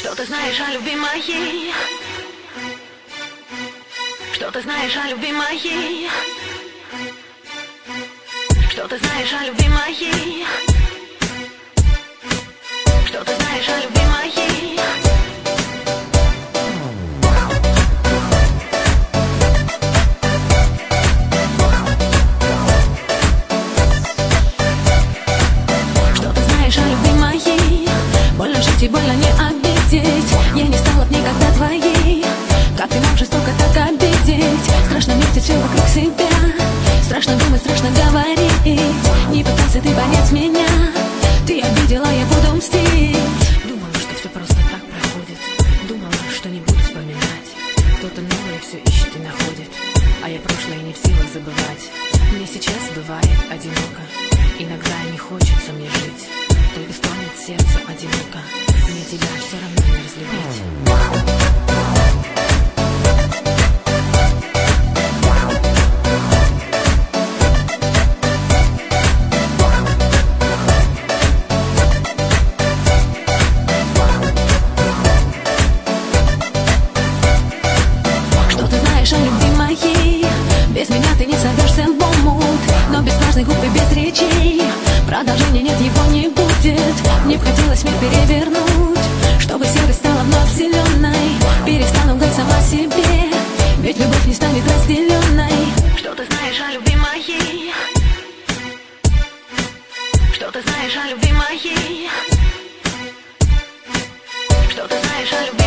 Что ты знаешь о любви моей? Что ты знаешь о любви моей? Что ты знаешь о любви моей? Что ты знаешь о любви моей? Что ты знаешь о любви моей? Больно жить и больно не обидеть. Я не стала б никогда твоей. Как ты можешь только так обидеть? Страшно видеть все вокруг себя. Страшно думать, страшно говорить. Не пытайся ты понять меня. Ты обидела, я буду мстить. Думала, что все просто так проходит. Думала, что не буду вспоминать. Кто-то новое все ищет и находит. А я прошлое не в силах забывать. Мне сейчас бывает одиноко. Иногда не хочется мне жить. Только стонет сердце одиноко. Мне тебя все равно не разлюбить. Без меня ты не сойдешься в омут. Но без важных губ и без речей продолжения нет, его не будет. Мне б хотелось мир перевернуть, чтобы серость стала вновь зеленой. Перестану лгать сама себе, ведь любовь не станет разделенной. Что ты знаешь о любви моей? Что ты знаешь о любви моей? Что ты знаешь о любви?